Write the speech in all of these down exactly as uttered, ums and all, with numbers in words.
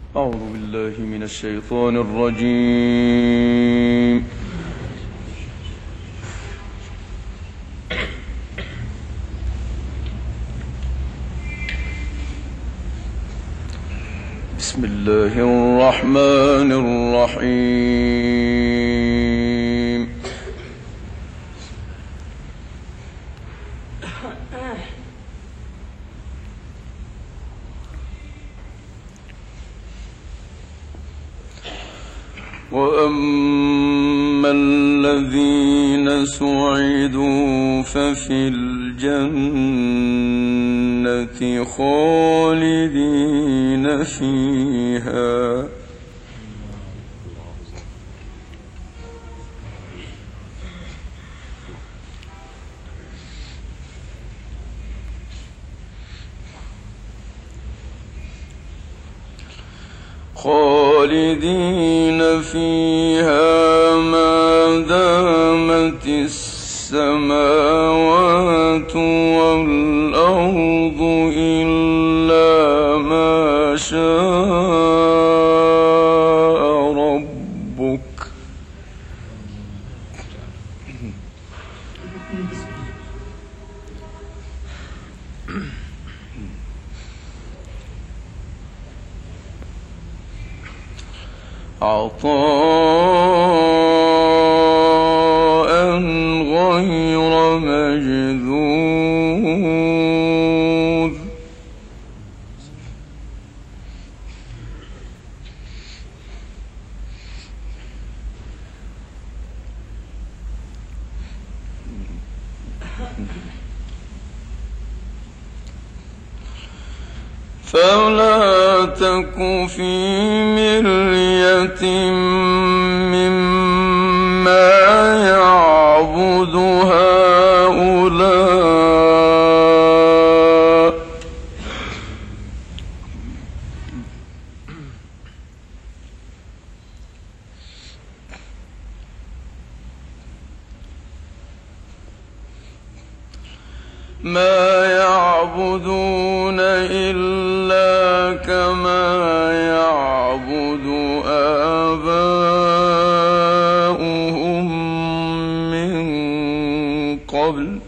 أعوذ بالله من الشيطان الرجيم. بسم الله الرحمن الرحيم. وأما الذين سعدوا ففي الجنة خالدين فيها خالدين فيها ما دامت السماوات والأرض إلا ما شاء ربك عطاء غير مجذوذ فلا تك في مرية مما يعبد هؤلاء ما يعبدون إلا كما يعبد آباؤهم من قبل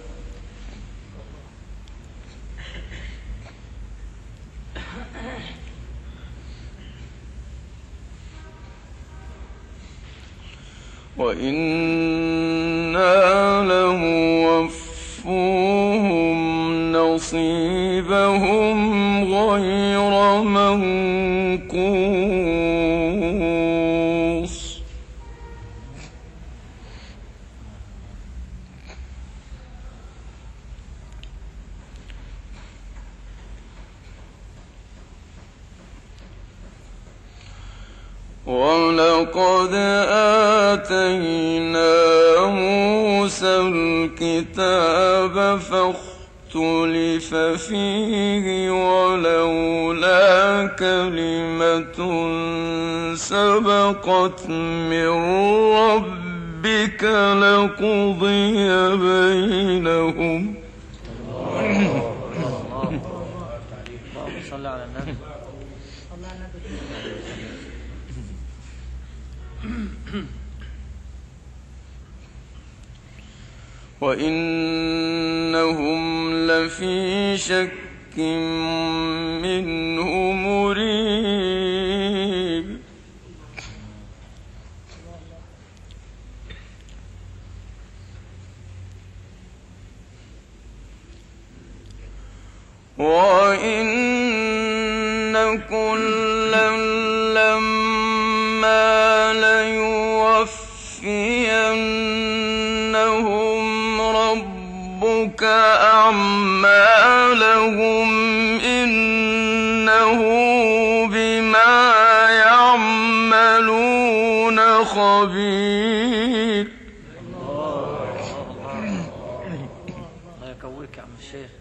وإنا لموفوهم نصيبهم غير منقوص ولقد آتينا موسى الكتاب فاختلف فيه ولولا كلمة سبقت من ربك لقضي بينهم. صلى على النبي. وإنهم لفي شك منه مريب. وإن كلا لما ليوفينهم ربك أعمالهم إنه بما يعملون خبير. الله يقويك يا عم الشيخ.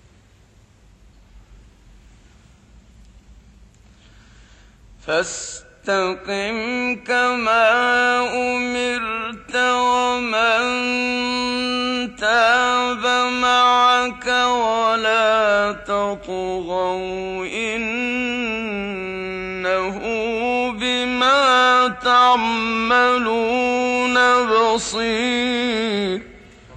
فاستمع فاستقم كما أمرت ومن تاب معك ولا تطغوا إنه بما تعملون بصير.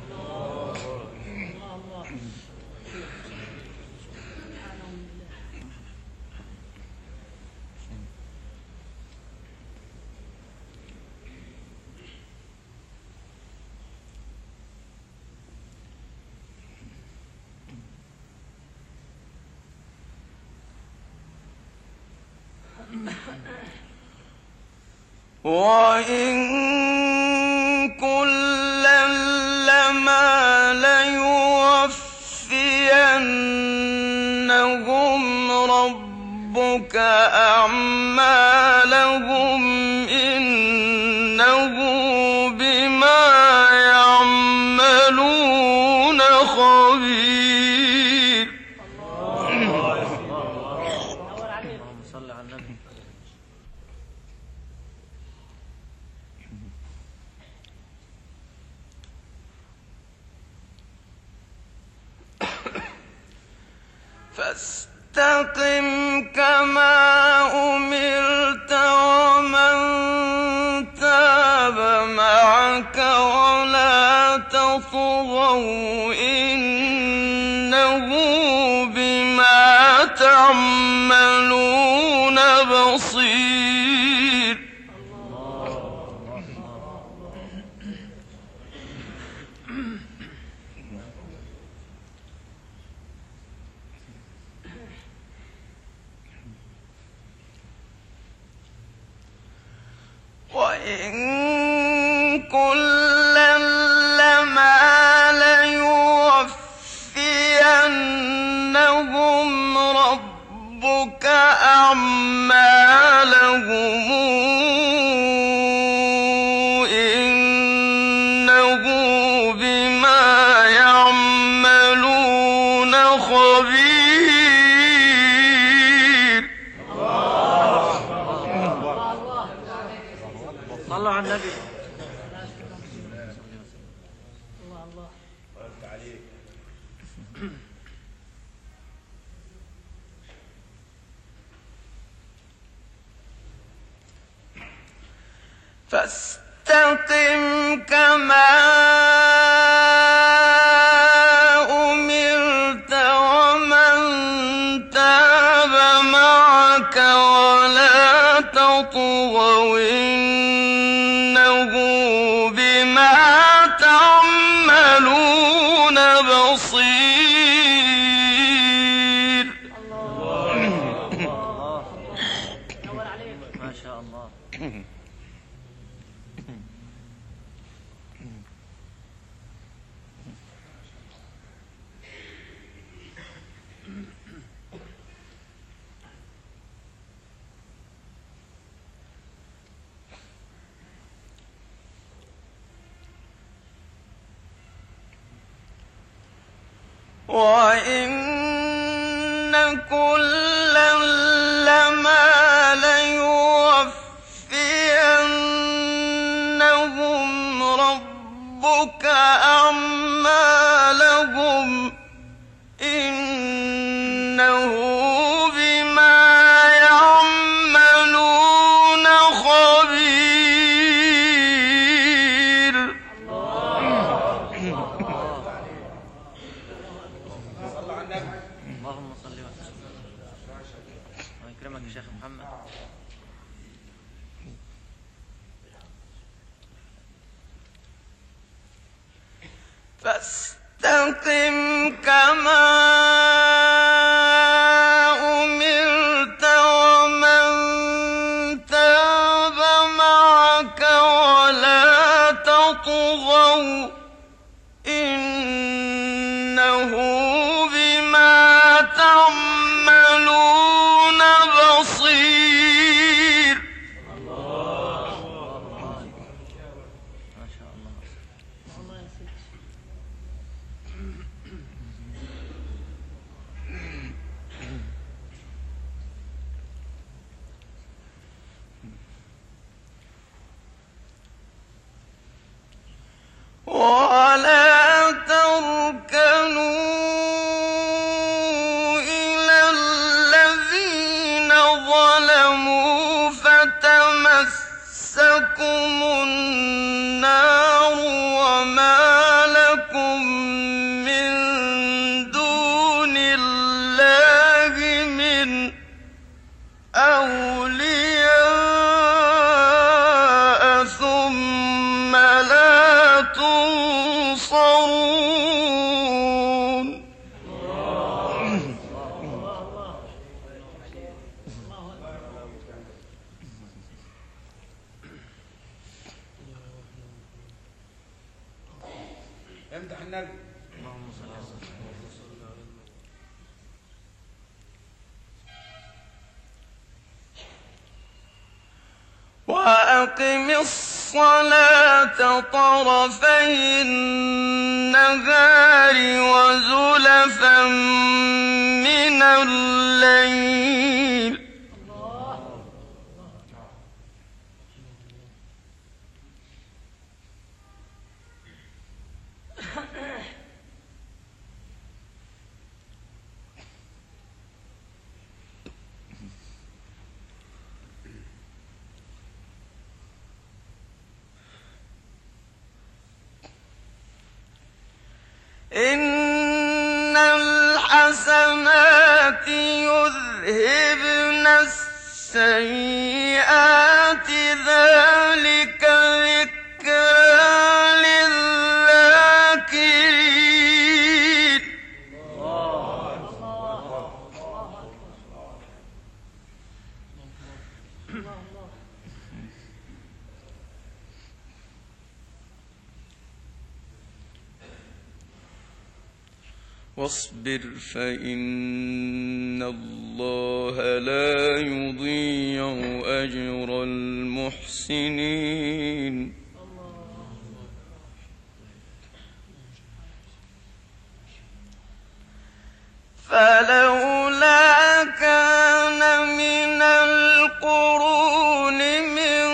وإن كلا لما ليوفينهم ربك أعمالهم إنه بما يعملون خبير. اللهم صل على النبي. فاستقم كما أمرت ومن تاب معك ولا تطغوا إنه بما تعملون بصير. وإن كلا لما ليوفينهم ربك أعمالهم إنه بما يعملون خبير. صلوا على النبي. فاستقم كما أمرت ومن تاب معك ولا تطغوا إنه بما تعملون بصير. ما شاء الله. وإن كلا لما ليوفينهم ربك أعمالهم إنه بما يعملون خبير. اللهم صل وسلم. الله يكرمك يا شيخ محمد. فاستقم كما أمرت ومن تاب معك ولا تطغوا إنه بما تعملون بصير. ما شاء الله. ولا تركنوا إلى الذين ظلموا فتمسكم النار وما لكم من دون الله من أولياء ثم لا تنصرون. امدح النبي. وأقم الصلاة طرفي النهار وزلفا من الليل إن الحسنات يذهبن السيئات ذلك ذكرى للذاكرين. واصبر فإن الله لا يضيع أجر المحسنين. فلولا كان من القرون من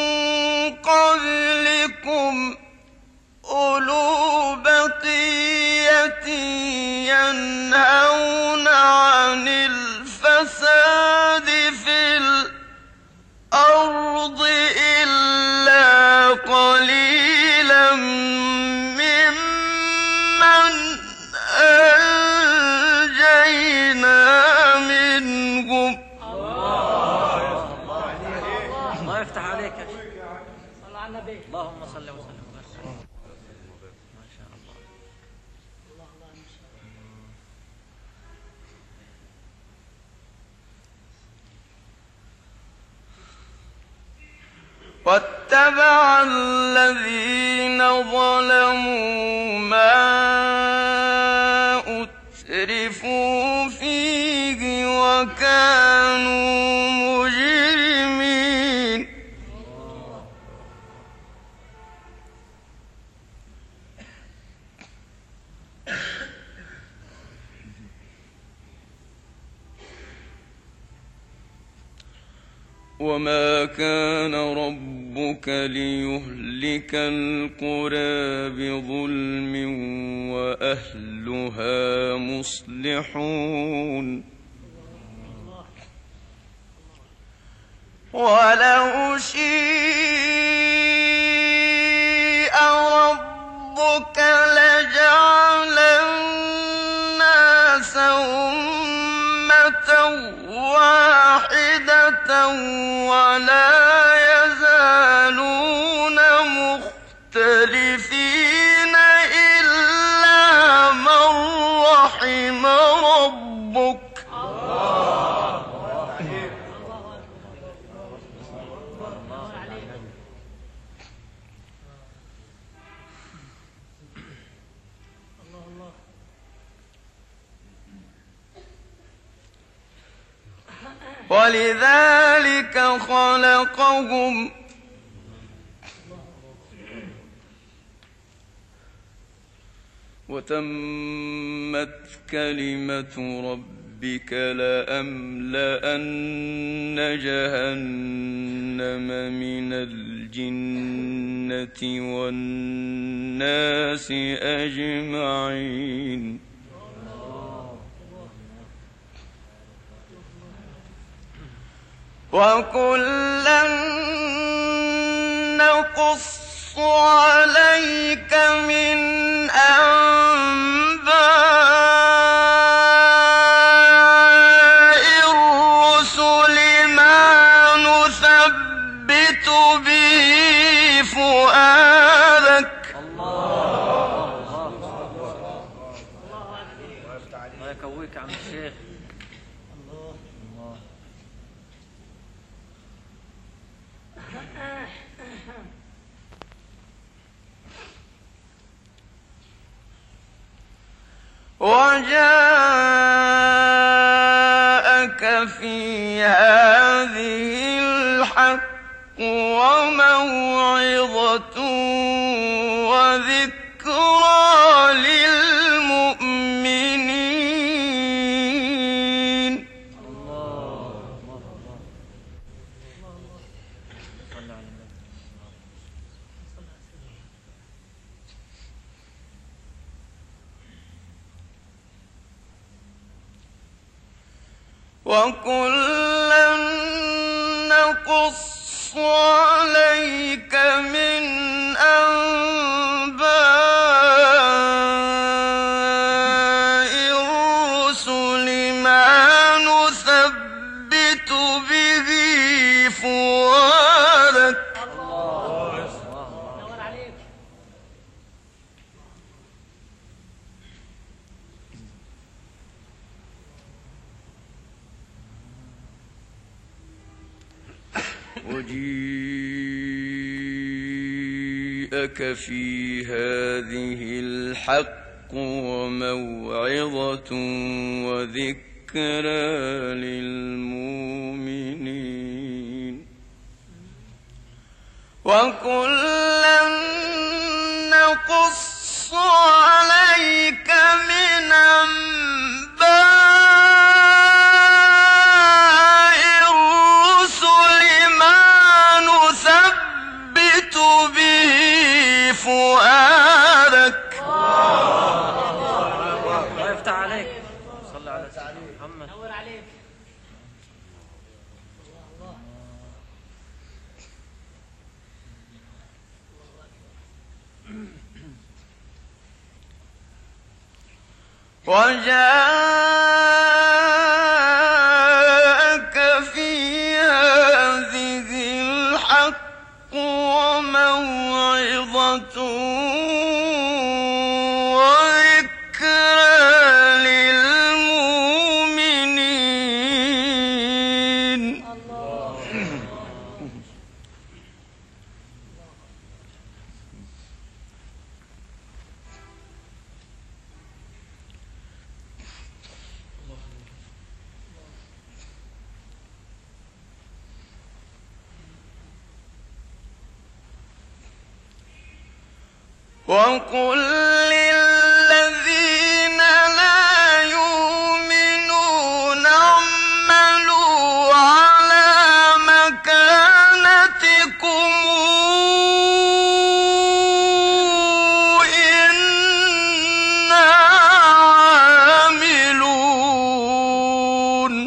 قبلكم أولو بقية ينهون عن الفساد في الأرض إلا قليلا ممن أنجينا منهم. الله يفتح عليك. صل على النبي. اللهم صل وسلم وبارك. ما شاء الله. واتبع الذين ظلموا ما أترفوا فيه وكانوا مجرمين. وما كان ربك ليهلك القرى بظلم وأهلها مصلحون. ولو شيء ربك لجعل الناس أمة واحدة ولا يزالون مختلفين إلا من رحم ربك. ولذلك خلقهم وتمت كلمة ربك ربك لأملأن جهنم من الجنة والناس أجمعين. وكلا نقص عليك من أنباء الرسل ما نثبت به فؤادك. الله يكويك يا عم الشيخ. وجاءك في هذه الحق وموعظة وذكرى للمؤمنين. وكلا نقص عليك من أنباء الرسل ما نثبت به فؤادك. وجيءك في هذه الحق وموعظة وذكرى للمؤمنين. وكلا نقص عليك من أنباء الرسل ما نثبت به فؤادك. الله يفتح عليك. صلى على سيدنا محمد. نور عليك. وجاءك في هذه الحق وموعظة وذكرى للمؤمنين. وقل للذين لا يؤمنون اعملوا على مكانتكم إنا عاملون.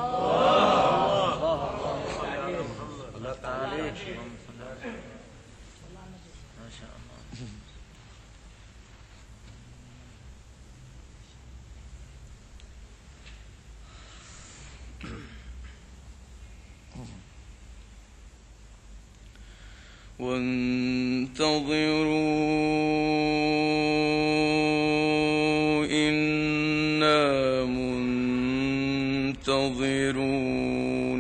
ما شاء الله. وانتظروا إنا منتظرون.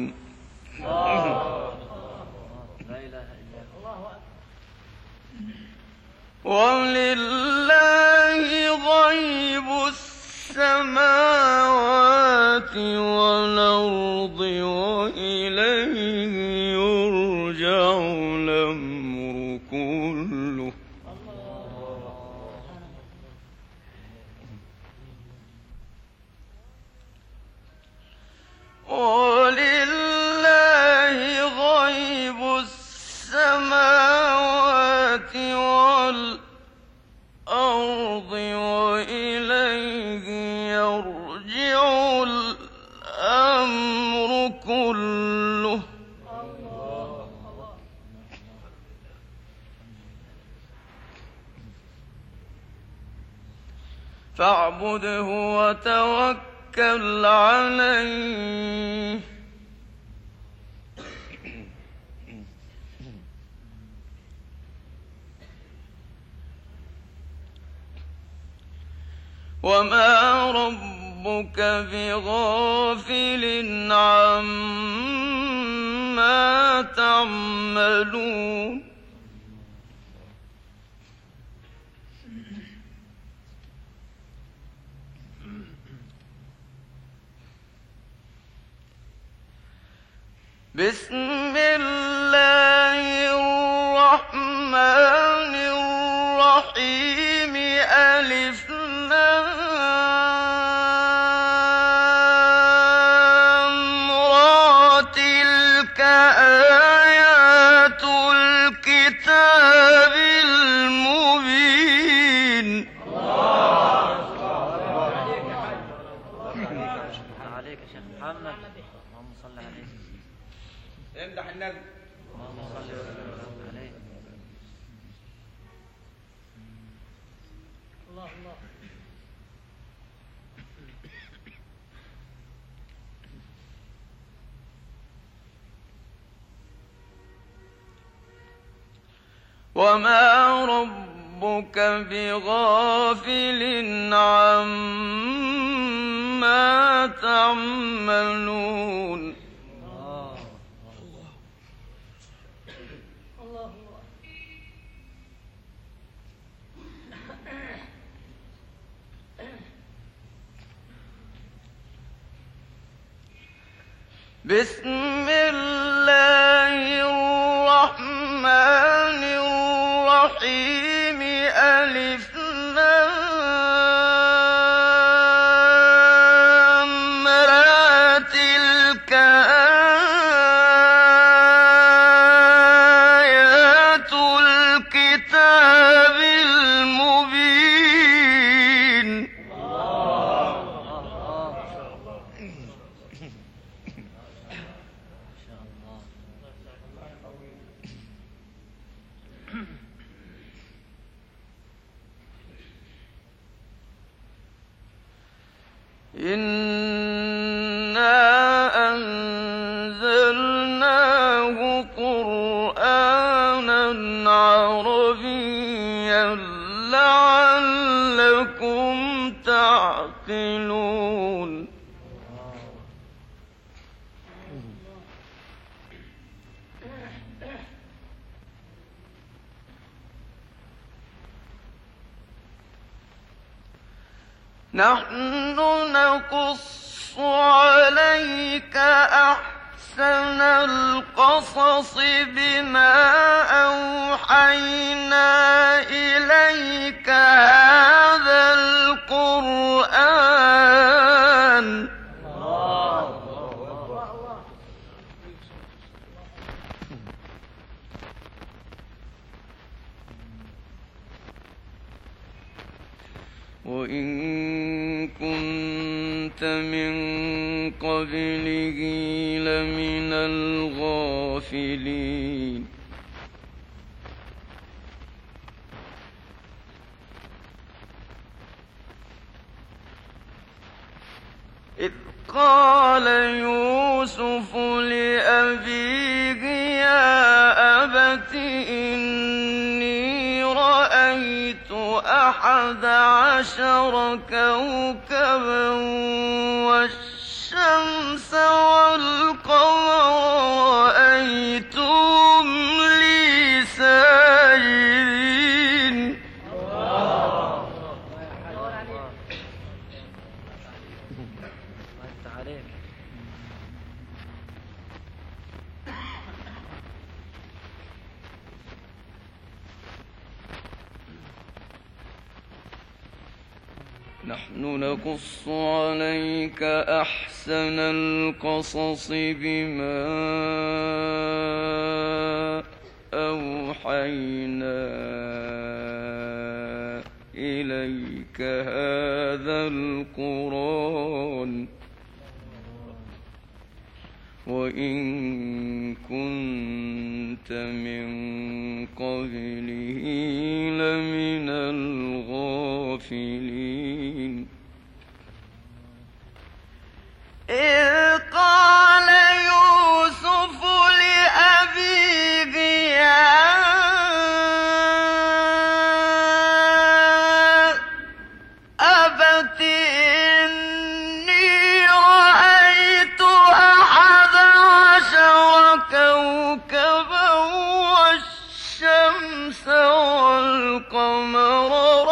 لا إله إلا الله. ولله غيب السماوات والأرض وإليه يرجع الأمر كله. والأرض وإليه يرجع الأمر كله. فاعبده وتوكل عليه وما ربك بغافل عما تعملون. بسم الله الرحمن الرحيم. ألف لام را. تلك آيات الكتاب المبين. عليك يا شيخ محمد. اللهم صل عليه. امدح النبي. اللهم صل وسلم عليه. الله الله. وما ربك بغافل عما تعملون. بسم الله الرحمن الرحيم. ألف لام را. تلك آيات الكتاب المبين. إنا أنزلناه قرآنا عربيا لعلكم تعقلون. نحن نقص عليك أحسن القصص بما أوحينا إليك هذا القرآن. وإن كنت من قبله لمن الغافلين. إذ قال يوسف لأبيه يا أبت إني رأيت أحد عشر كوكبا والشمس والقمر رأيتهم لي ساجدين. نحن نقص عليك أحسن القصص بما أوحينا أوحينا إليك هذا القرآن وإن كنت من قبله لمن الغافلين إذ قال يوسف لأبيه يا أبت إني رأيت أحد عشر كوكبا والشمس والقمر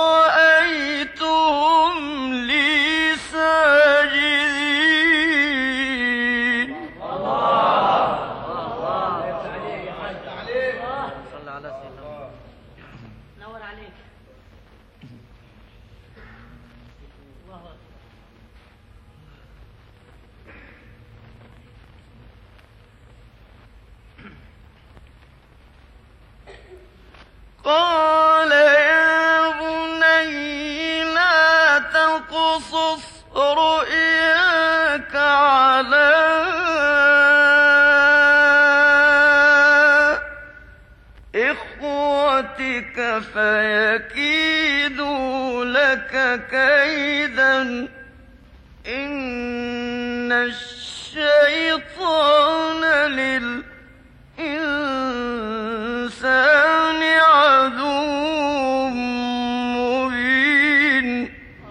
رأيتهم لي ساجدين. صلى على سيدنا نور عليك. قال يا بني لا تقصص رؤياك على إخوتك فيكيدوا لك كيدا إن الشيطان للإنسان عدو مبين.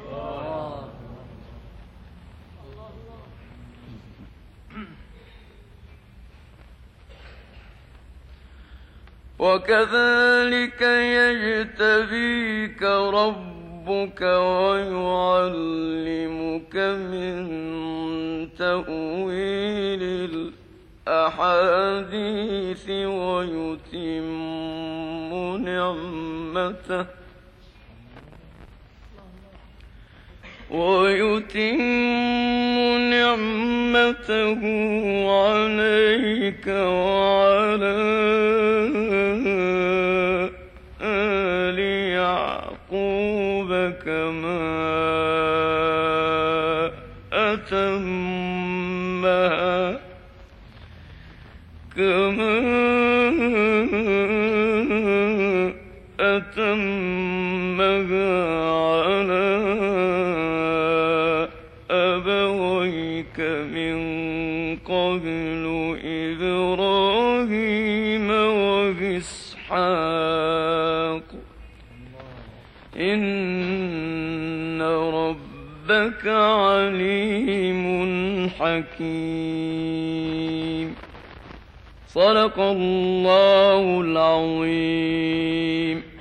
وكذلك يجتبيك ربك ويعلمك من تأويل الأحاديث ويتم نعمته ويتم نعمته عليك وعلى آل يعقوب كما أتمها كما أتمها على أبويك من قبل إبراهيم وإسحاق إن ربك عليم حكيم. صدق الله العظيم.